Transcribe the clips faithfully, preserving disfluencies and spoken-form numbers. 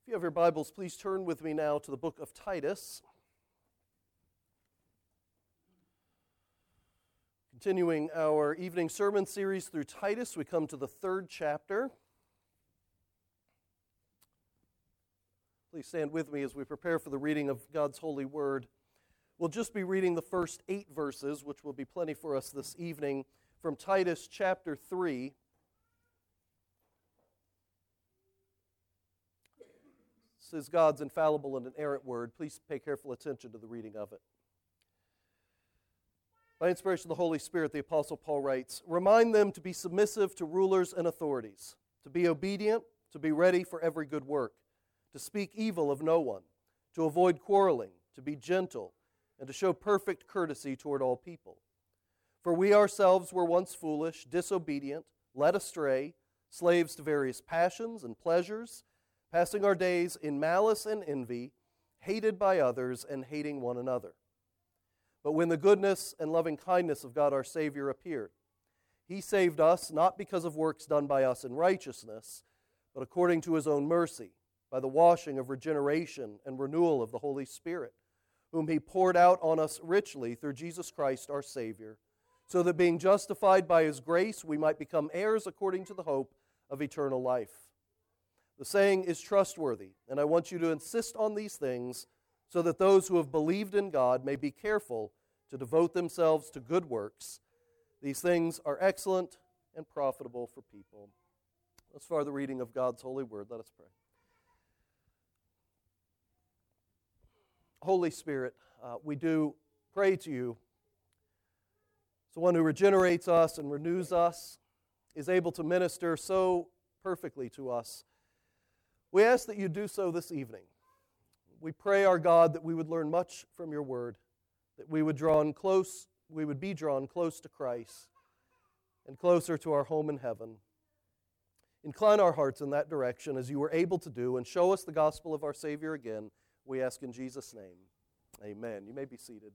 If you have your Bibles, please turn with me now to the book of Titus. Continuing our evening sermon series through Titus, we come to the third chapter. Please stand with me as we prepare for the reading of God's holy word. We'll just be reading the first eight verses, which will be plenty for us this evening, from Titus chapter three. This is God's infallible and inerrant word. Please pay careful attention to the reading of it. By inspiration of the Holy Spirit, the Apostle Paul writes, "Remind them to be submissive to rulers and authorities, to be obedient, to be ready for every good work, to speak evil of no one, to avoid quarreling, to be gentle, and to show perfect courtesy toward all people. For we ourselves were once foolish, disobedient, led astray, slaves to various passions and pleasures, passing our days in malice and envy, hated by others and hating one another. But when the goodness and loving kindness of God our Savior appeared, He saved us not because of works done by us in righteousness, but according to His own mercy, by the washing of regeneration and renewal of the Holy Spirit, whom He poured out on us richly through Jesus Christ our Savior, so that being justified by His grace we might become heirs according to the hope of eternal life. The saying is trustworthy, and I want you to insist on these things so that those who have believed in God may be careful to devote themselves to good works. These things are excellent and profitable for people." Thus far the reading of God's holy word. Let us pray. Holy Spirit, uh, we do pray to you. It's the one who regenerates us and renews us, is able to minister so perfectly to us. We ask that you do so this evening. We pray, our God, that we would learn much from your word, that we would draw close, we would be drawn close to Christ and closer to our home in heaven. Incline our hearts in that direction as you were able to do, and show us the gospel of our Savior again. We ask in Jesus' name. Amen. You may be seated.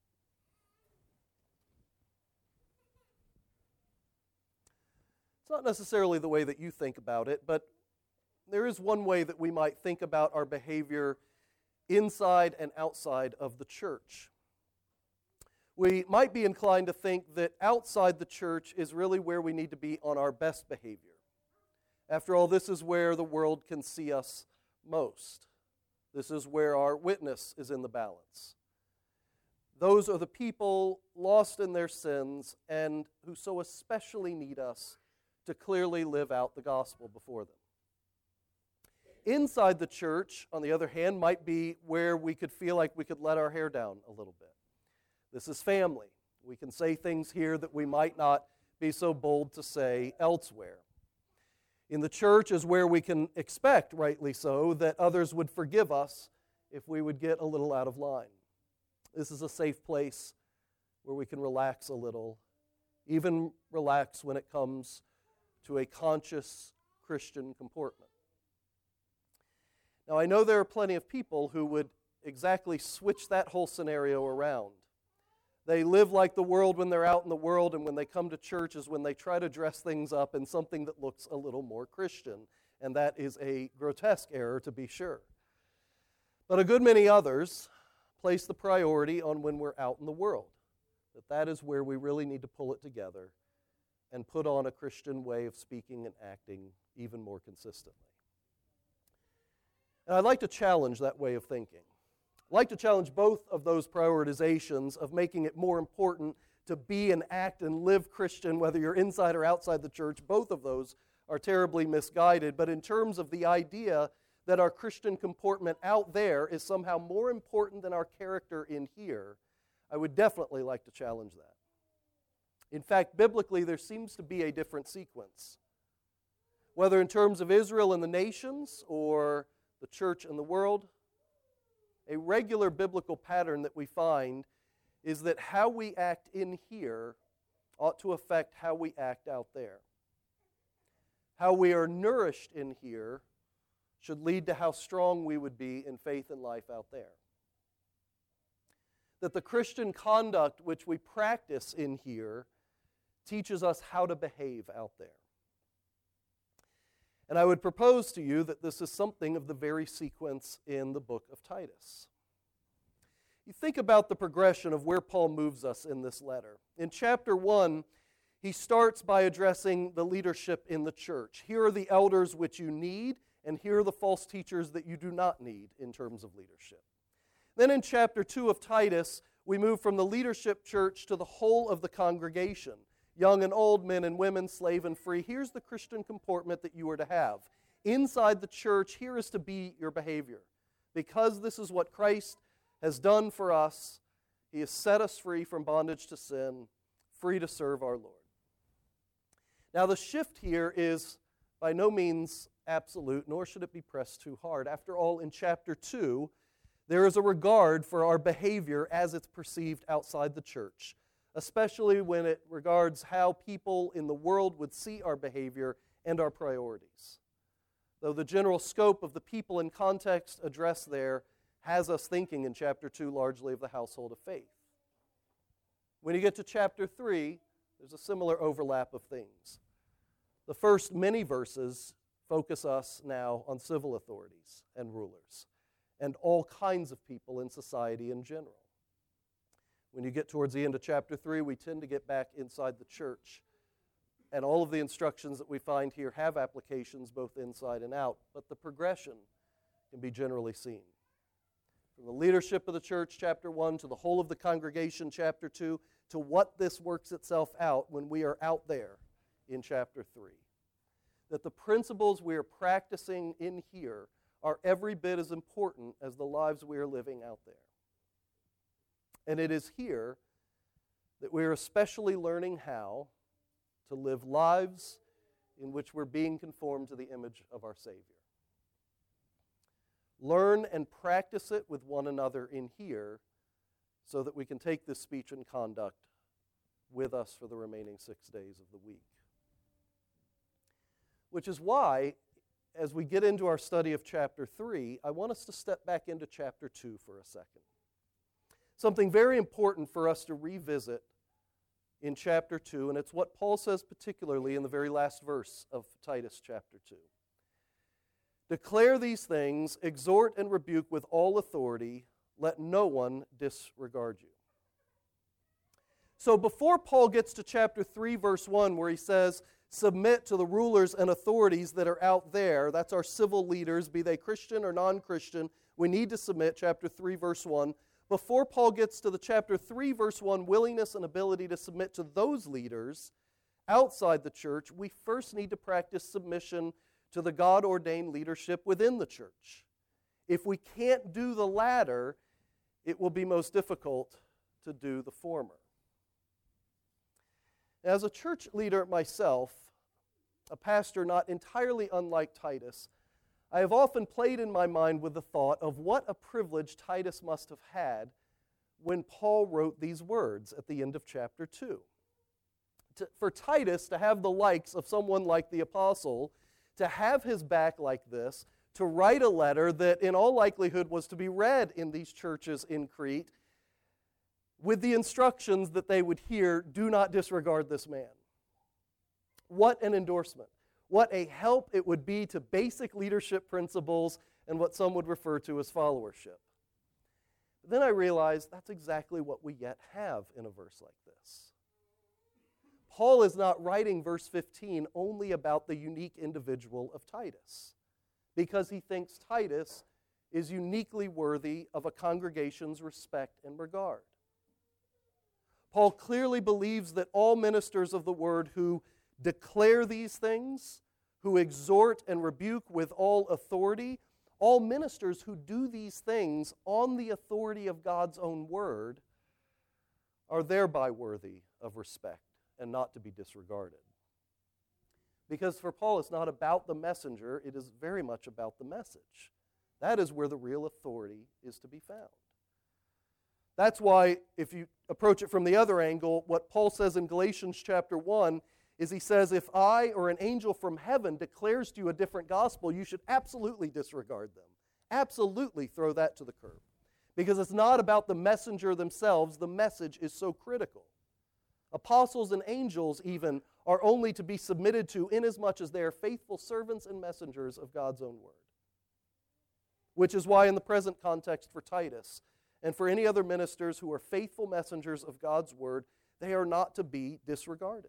It's not necessarily the way that you think about it, but there is one way that we might think about our behavior inside and outside of the church. We might be inclined to think that outside the church is really where we need to be on our best behavior. After all, this is where the world can see us most. This is where our witness is in the balance. Those are the people lost in their sins and who so especially need us to clearly live out the gospel before them. Inside the church, on the other hand, might be where we could feel like we could let our hair down a little bit. This is family. We can say things here that we might not be so bold to say elsewhere. In the church is where we can expect, rightly so, that others would forgive us if we would get a little out of line. This is a safe place where we can relax a little, even relax when it comes to a conscious Christian comportment. Now, I know there are plenty of people who would exactly switch that whole scenario around. They live like the world when they're out in the world, and when they come to church is when they try to dress things up in something that looks a little more Christian. And that is a grotesque error, to be sure. But a good many others place the priority on when we're out in the world, that that is where we really need to pull it together and put on a Christian way of speaking and acting even more consistently. And I'd like to challenge that way of thinking. I'd like to challenge both of those prioritizations of making it more important to be and act and live Christian, whether you're inside or outside the church. Both of those are terribly misguided. But in terms of the idea that our Christian comportment out there is somehow more important than our character in here, I would definitely like to challenge that. In fact, biblically, there seems to be a different sequence. Whether in terms of Israel and the nations or the church and the world, a regular biblical pattern that we find is that how we act in here ought to affect how we act out there. How we are nourished in here should lead to how strong we would be in faith and life out there. That the Christian conduct which we practice in here teaches us how to behave out there. And I would propose to you that this is something of the very sequence in the book of Titus. You think about the progression of where Paul moves us in this letter. In chapter one, he starts by addressing the leadership in the church. Here are the elders which you need, and here are the false teachers that you do not need in terms of leadership. Then in chapter two of Titus, we move from the leadership church to the whole of the congregation. Young and old, men and women, slave and free. Here's the Christian comportment that you are to have. Inside the church, here is to be your behavior. Because this is what Christ has done for us, He has set us free from bondage to sin, free to serve our Lord. Now the shift here is by no means absolute, nor should it be pressed too hard. After all, in chapter two, there is a regard for our behavior as it's perceived outside the church, especially when it regards how people in the world would see our behavior and our priorities. Though the general scope of the people and context addressed there has us thinking in chapter two largely of the household of faith. When you get to chapter three, there's a similar overlap of things. The first many verses focus us now on civil authorities and rulers and all kinds of people in society in general. When you get towards the end of chapter three, we tend to get back inside the church. And all of the instructions that we find here have applications both inside and out, but the progression can be generally seen. From the leadership of the church, chapter one, to the whole of the congregation, chapter two, to what this works itself out when we are out there in chapter three. That the principles we are practicing in here are every bit as important as the lives we are living out there. And it is here that we are especially learning how to live lives in which we're being conformed to the image of our Savior. Learn and practice it with one another in here so that we can take this speech and conduct with us for the remaining six days of the week. Which is why, as we get into our study of chapter three, I want us to step back into chapter two for a second. Something very important for us to revisit in chapter two, and it's what Paul says particularly in the very last verse of Titus chapter two. Declare these things, exhort and rebuke with all authority, let no one disregard you. So before Paul gets to chapter three, verse one, where he says, submit to the rulers and authorities that are out there, that's our civil leaders, be they Christian or non-Christian, we need to submit, chapter three, verse one. Before Paul gets to the chapter three, verse one, willingness and ability to submit to those leaders outside the church, we first need to practice submission to the God-ordained leadership within the church. If we can't do the latter, it will be most difficult to do the former. As a church leader myself, a pastor not entirely unlike Titus, I have often played in my mind with the thought of what a privilege Titus must have had when Paul wrote these words at the end of chapter two. To, for Titus to have the likes of someone like the apostle, to have his back like this, to write a letter that in all likelihood was to be read in these churches in Crete, with the instructions that they would hear, do not disregard this man. What an endorsement. What a help it would be to basic leadership principles and what some would refer to as followership. But then I realized that's exactly what we yet have in a verse like this. Paul is not writing verse fifteen only about the unique individual of Titus, because he thinks Titus is uniquely worthy of a congregation's respect and regard. Paul clearly believes that all ministers of the word who declare these things, who exhort and rebuke with all authority, all ministers who do these things on the authority of God's own word, are thereby worthy of respect and not to be disregarded. Because for Paul, it's not about the messenger, it is very much about the message. That is where the real authority is to be found. That's why, if you approach it from the other angle, what Paul says in Galatians chapter one is he says, if I or an angel from heaven declares to you a different gospel, you should absolutely disregard them. Absolutely throw that to the curb. Because it's not about the messenger themselves, the message is so critical. Apostles and angels even are only to be submitted to inasmuch as they are faithful servants and messengers of God's own word. Which is why in the present context for Titus and for any other ministers who are faithful messengers of God's word, they are not to be disregarded.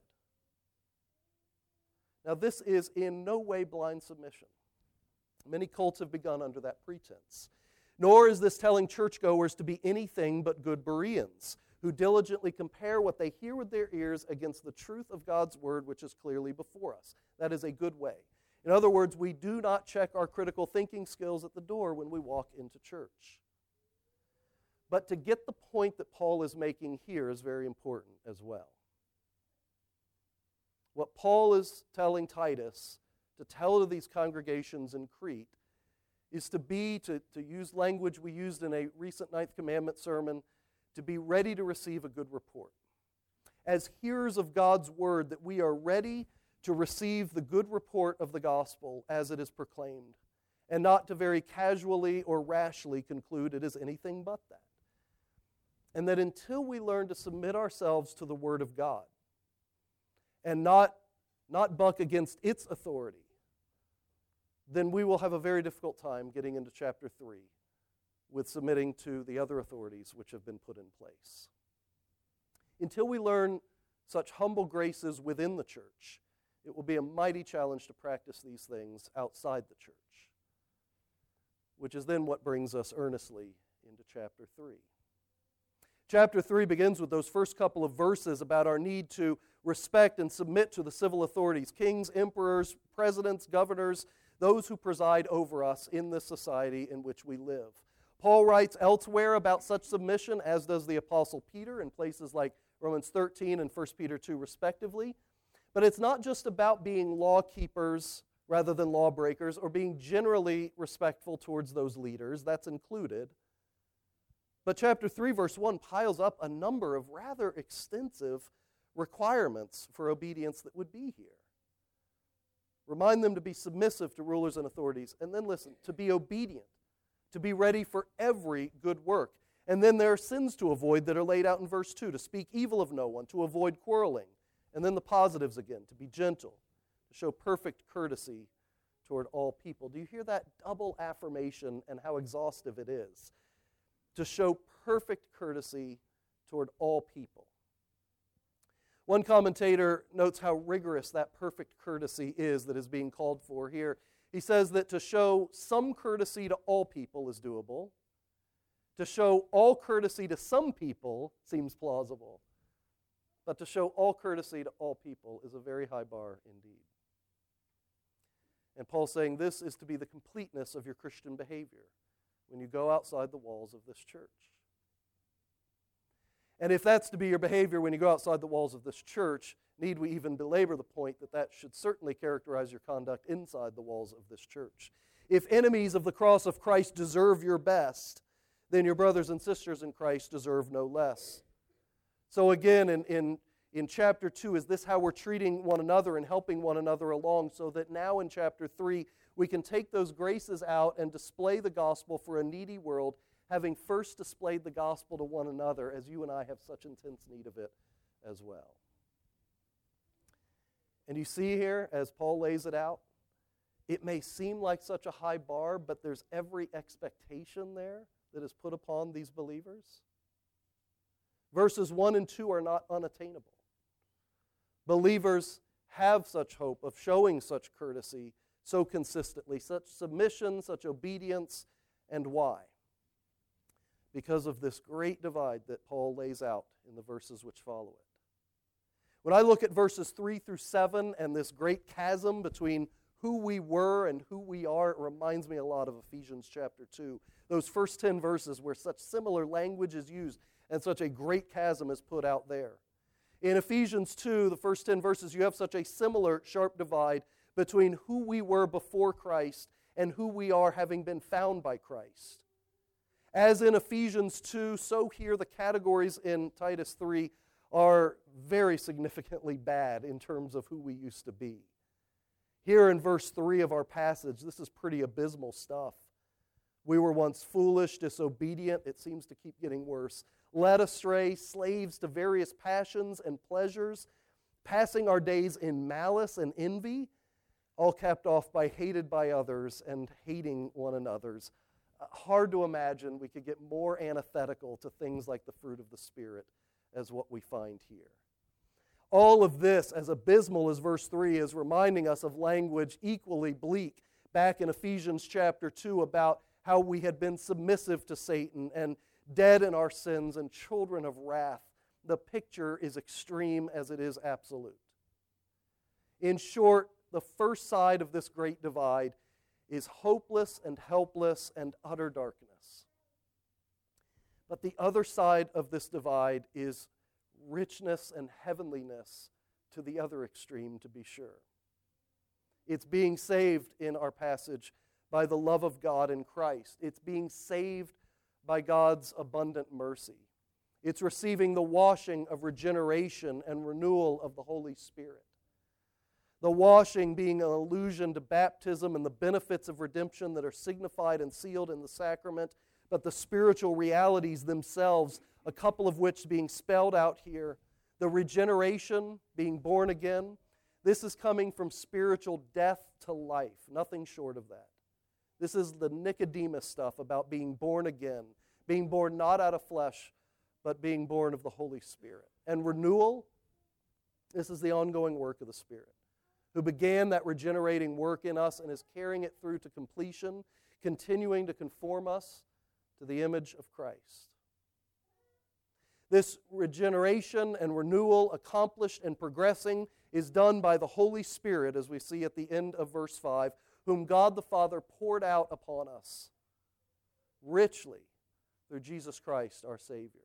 Now this is in no way blind submission. Many cults have begun under that pretense. Nor is this telling churchgoers to be anything but good Bereans, who diligently compare what they hear with their ears against the truth of God's word, which is clearly before us. That is a good way. In other words, we do not check our critical thinking skills at the door when we walk into church. But to get the point that Paul is making here is very important as well. What Paul is telling Titus to tell to these congregations in Crete is to be, to, to use language we used in a recent Ninth Commandment sermon, to be ready to receive a good report. As hearers of God's word, that we are ready to receive the good report of the gospel as it is proclaimed, and not to very casually or rashly conclude it is anything but that. And that until we learn to submit ourselves to the word of God and not, not buck against its authority, then we will have a very difficult time getting into chapter three with submitting to the other authorities which have been put in place. Until we learn such humble graces within the church, it will be a mighty challenge to practice these things outside the church, which is then what brings us earnestly into chapter three. Chapter three begins with those first couple of verses about our need to respect and submit to the civil authorities, kings, emperors, presidents, governors, those who preside over us in this society in which we live. Paul writes elsewhere about such submission, as does the Apostle Peter in places like Romans thirteen and First Peter two respectively. But it's not just about being law keepers rather than lawbreakers, or being generally respectful towards those leaders. That's included. But chapter three, verse one piles up a number of rather extensive requirements for obedience that would be here. Remind them to be submissive to rulers and authorities. And then listen, to be obedient, to be ready for every good work. And then there are sins to avoid that are laid out in verse two, to speak evil of no one, to avoid quarreling. And then the positives again, to be gentle, to show perfect courtesy toward all people. Do you hear that double affirmation and how exhaustive it is? To show perfect courtesy toward all people. One commentator notes how rigorous that perfect courtesy is that is being called for here. He says that to show some courtesy to all people is doable. To show all courtesy to some people seems plausible. But to show all courtesy to all people is a very high bar indeed. And Paul's saying this is to be the completeness of your Christian behavior when you go outside the walls of this church. And if that's to be your behavior when you go outside the walls of this church, need we even belabor the point that that should certainly characterize your conduct inside the walls of this church? If enemies of the cross of Christ deserve your best, then your brothers and sisters in Christ deserve no less. So again, in, in, in chapter two, is this how we're treating one another and helping one another along, so that now in chapter three, we can take those graces out and display the gospel for a needy world, having first displayed the gospel to one another, as you and I have such intense need of it as well. And you see here, as Paul lays it out, it may seem like such a high bar, but there's every expectation there that is put upon these believers. Verses one and two are not unattainable. Believers have such hope of showing such courtesy so consistently, such submission, such obedience, and why? Because of this great divide that Paul lays out in the verses which follow it. When I look at verses three through seven and this great chasm between who we were and who we are, it reminds me a lot of Ephesians chapter two. Those first ten verses where such similar language is used and such a great chasm is put out there. In Ephesians two, the first ten verses, you have such a similar sharp divide between who we were before Christ and who we are having been found by Christ. As in Ephesians two, so here the categories in Titus three are very significantly bad in terms of who we used to be. Here in verse three of our passage, this is pretty abysmal stuff. We were once foolish, disobedient. It seems to keep getting worse. led astray, slaves to various passions and pleasures, passing our days in malice and envy, all capped off by hated by others and hating one another's. Uh, hard to imagine we could get more antithetical to things like the fruit of the Spirit as what we find here. All of this, as abysmal as verse three is, reminding us of language equally bleak back in Ephesians chapter two about how we had been submissive to Satan and dead in our sins and children of wrath. The picture is extreme as it is absolute. In short, the first side of this great divide is hopeless and helpless and utter darkness. But the other side of this divide is richness and heavenliness to the other extreme, to be sure. It's being saved in our passage by the love of God in Christ. It's being saved by God's abundant mercy. It's receiving the washing of regeneration and renewal of the Holy Spirit. The washing being an allusion to baptism and the benefits of redemption that are signified and sealed in the sacrament, but the spiritual realities themselves, a couple of which being spelled out here. The regeneration, being born again, this is coming from spiritual death to life, nothing short of that. This is the Nicodemus stuff about being born again, being born not out of flesh, but being born of the Holy Spirit. And renewal, this is the ongoing work of the Spirit, who began that regenerating work in us and is carrying it through to completion, continuing to conform us to the image of Christ. This regeneration and renewal, accomplished and progressing, is done by the Holy Spirit, as we see at the end of verse five, whom God the Father poured out upon us richly through Jesus Christ, our Savior.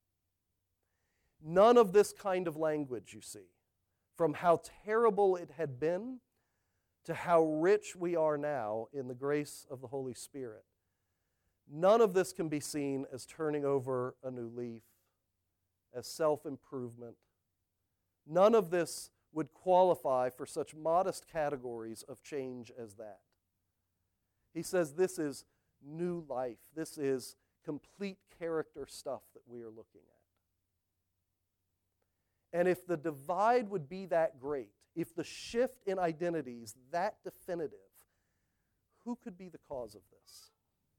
None of this kind of language, you see, from how terrible it had been to how rich we are now in the grace of the Holy Spirit. None of this can be seen as turning over a new leaf, as self-improvement. None of this would qualify for such modest categories of change as that. He says this is new life. This is complete character stuff that we are looking at. And if the divide would be that great, if the shift in identity is that definitive, who could be the cause of this?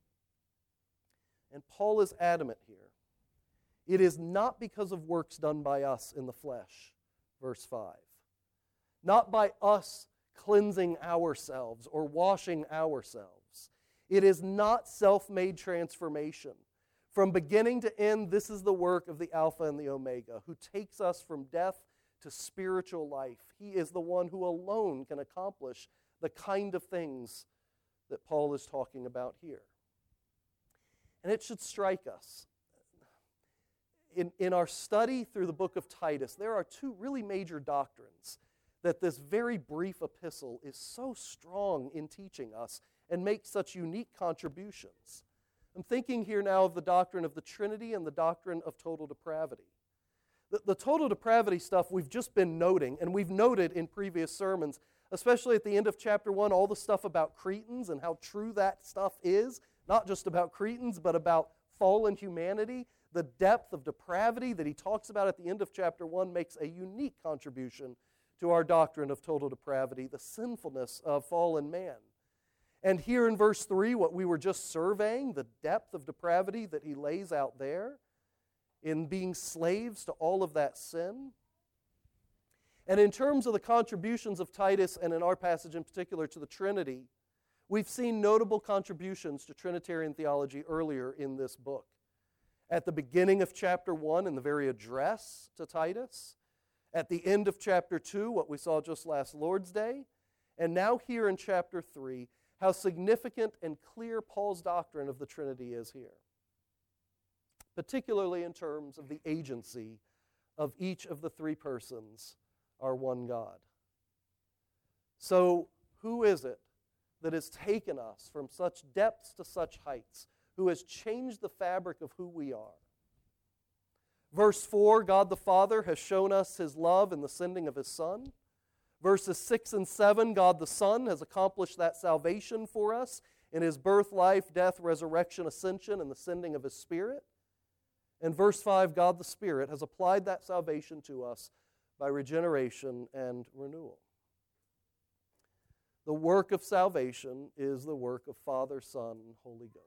And Paul is adamant here. It is not because of works done by us in the flesh, verse five. Not by us cleansing ourselves or washing ourselves. It is not self-made transformation. From beginning to end, this is the work of the Alpha and the Omega, who takes us from death to spiritual life. He is the one who alone can accomplish the kind of things that Paul is talking about here. And it should strike us. In, in our study through the book of Titus, there are two really major doctrines that this very brief epistle is so strong in teaching us and makes such unique contributions. I'm thinking here now of the doctrine of the Trinity and the doctrine of total depravity. The, the total depravity stuff we've just been noting, and we've noted in previous sermons, especially at the end of chapter one, all the stuff about Cretans and how true that stuff is, not just about Cretans, but about fallen humanity. The depth of depravity that he talks about at the end of chapter one makes a unique contribution to our doctrine of total depravity, the sinfulness of fallen man. And here in verse three, what we were just surveying, the depth of depravity that he lays out there in being slaves to all of that sin. And in terms of the contributions of Titus, and in our passage in particular to the Trinity, we've seen notable contributions to Trinitarian theology earlier in this book. At the beginning of chapter one, in the very address to Titus. At the end of chapter two, what we saw just last Lord's Day. And now here in chapter three, how significant and clear Paul's doctrine of the Trinity is here. Particularly in terms of the agency of each of the three persons, our one God. So, who is it that has taken us from such depths to such heights, who has changed the fabric of who we are? Verse four, God the Father has shown us His love in the sending of His Son. Verses six and seven, God the Son has accomplished that salvation for us in His birth, life, death, resurrection, ascension, and the sending of His Spirit. And verse five, God the Spirit has applied that salvation to us by regeneration and renewal. The work of salvation is the work of Father, Son, and Holy Ghost.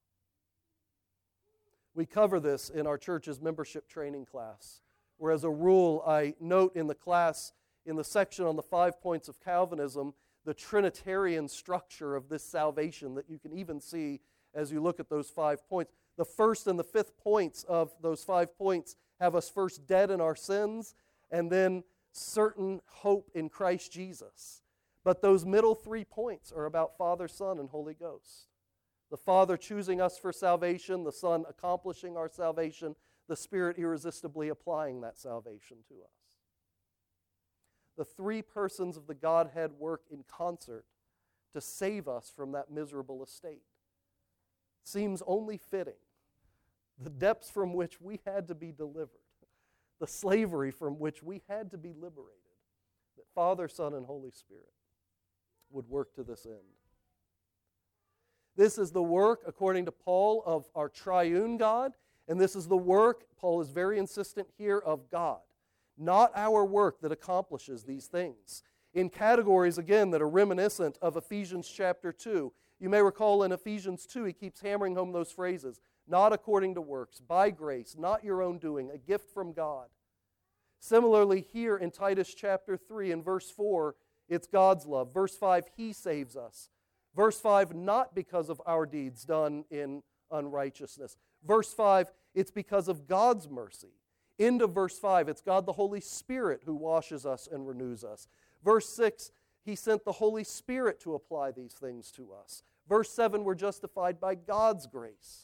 We cover this in our church's membership training class, where as a rule I note in the class, in the section on the five points of Calvinism, the Trinitarian structure of this salvation that you can even see as you look at those five points. The first and the fifth points of those five points have us first dead in our sins and then certain hope in Christ Jesus. But those middle three points are about Father, Son, and Holy Ghost. The Father choosing us for salvation, the Son accomplishing our salvation, the Spirit irresistibly applying that salvation to us. The three persons of the Godhead work in concert to save us from that miserable estate. Seems only fitting. The depths from which we had to be delivered, the slavery from which we had to be liberated, that Father, Son, and Holy Spirit would work to this end. This is the work, according to Paul, of our triune God, and this is the work, Paul is very insistent here, of God. Not our work that accomplishes these things. In categories, again, that are reminiscent of Ephesians chapter two. You may recall in Ephesians two, he keeps hammering home those phrases. Not according to works, by grace, not your own doing, a gift from God. Similarly, here in Titus chapter three, in verse four, it's God's love. Verse five, He saves us. Verse five, not because of our deeds done in unrighteousness. Verse five, it's because of God's mercy. Into verse five, it's God the Holy Spirit who washes us and renews us. Verse six, He sent the Holy Spirit to apply these things to us. Verse seven, we're justified by God's grace.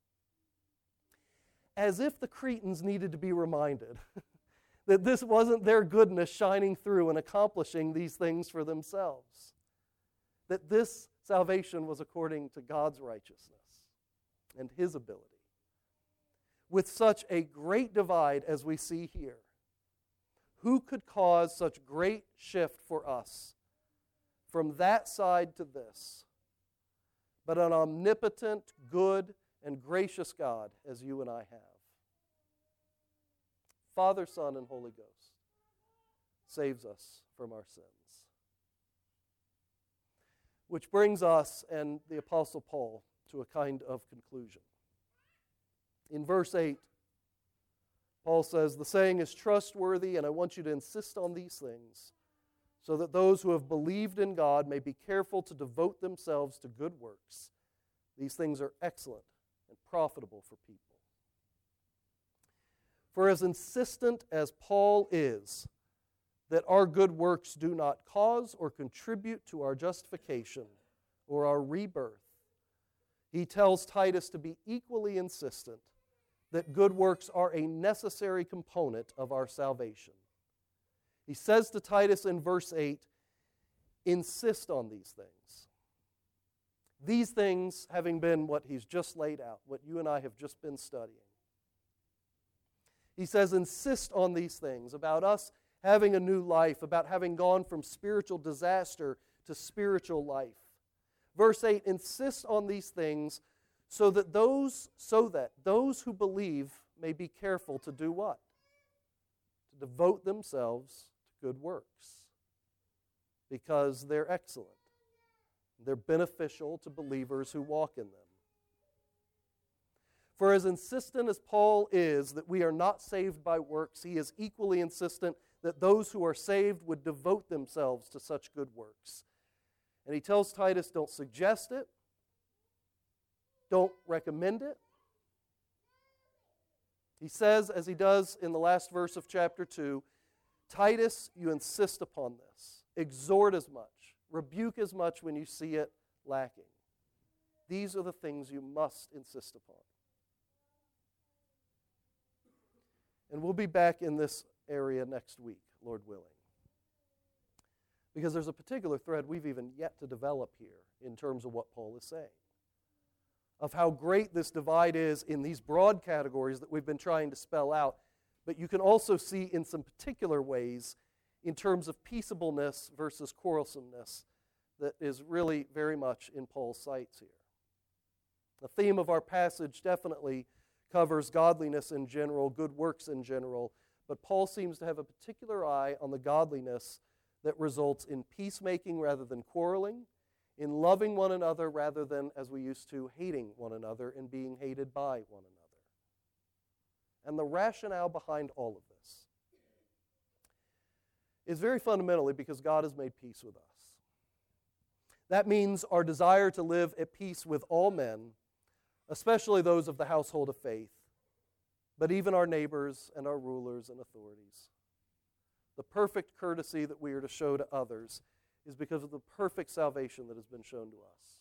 As if the Cretans needed to be reminded that this wasn't their goodness shining through and accomplishing these things for themselves. That this salvation was according to God's righteousness and His ability. With such a great divide as we see here, who could cause such great shift for us from that side to this, but an omnipotent, good, and gracious God as you and I have? Father, Son, and Holy Ghost saves us from our sins. Which brings us and the Apostle Paul to a kind of conclusion. In verse eight, Paul says, the saying is trustworthy, and I want you to insist on these things, so that those who have believed in God may be careful to devote themselves to good works. These things are excellent and profitable for people. For as insistent as Paul is that our good works do not cause or contribute to our justification or our rebirth, he tells Titus to be equally insistent that good works are a necessary component of our salvation. He says to Titus in verse eight, insist on these things. These things having been what he's just laid out, what you and I have just been studying. He says, insist on these things about us having a new life, about having gone from spiritual disaster to spiritual life. Verse eight, insist on these things so that those so that those who believe may be careful to do what? To devote themselves to good works. Because they're excellent. They're beneficial to believers who walk in them. For as insistent as Paul is that we are not saved by works, he is equally insistent that those who are saved would devote themselves to such good works. And he tells Titus, don't suggest it, don't recommend it. He says, as he does in the last verse of chapter two, Titus, you insist upon this. Exhort as much, rebuke as much when you see it lacking. These are the things you must insist upon. And we'll be back in this area next week, Lord willing. Because there's a particular thread we've even yet to develop here in terms of what Paul is saying. Of how great this divide is in these broad categories that we've been trying to spell out. But you can also see in some particular ways in terms of peaceableness versus quarrelsomeness that is really very much in Paul's sights here. The theme of our passage definitely covers godliness in general, good works in general, but Paul seems to have a particular eye on the godliness that results in peacemaking rather than quarreling, in loving one another rather than, as we used to, hating one another and being hated by one another. And the rationale behind all of this is very fundamentally because God has made peace with us. That means our desire to live at peace with all men, especially those of the household of faith, but even our neighbors and our rulers and authorities. The perfect courtesy that we are to show to others is because of the perfect salvation that has been shown to us.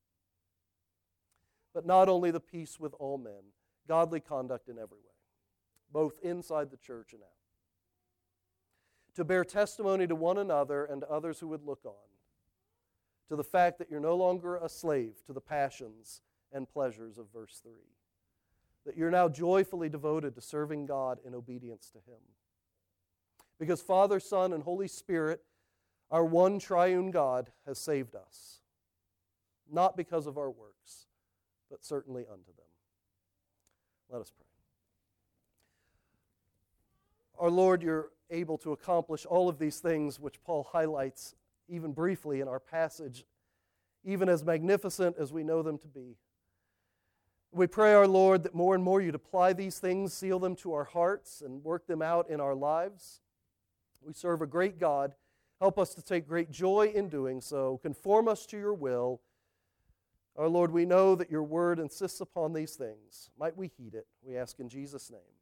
But not only the peace with all men, godly conduct in every way, both inside the church and out. To bear testimony to one another and to others who would look on, to the fact that you're no longer a slave to the passions and pleasures of verse three, that you're now joyfully devoted to serving God in obedience to Him. Because Father, Son, and Holy Spirit, our one triune God, has saved us, not because of our works, but certainly unto them. Let us pray. Our Lord, you're able to accomplish all of these things which Paul highlights even briefly in our passage, even as magnificent as we know them to be. We pray, our Lord, that more and more you'd apply these things, seal them to our hearts, and work them out in our lives. We serve a great God. Help us to take great joy in doing so. Conform us to your will. Our Lord, we know that your word insists upon these things. Might we heed it, we ask in Jesus' name.